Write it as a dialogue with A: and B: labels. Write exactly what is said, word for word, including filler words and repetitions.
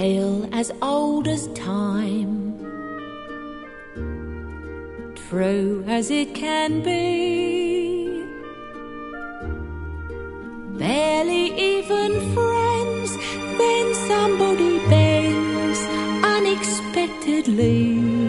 A: tale as old as time, true as it can be. Barely even friends, then somebody bends unexpectedly.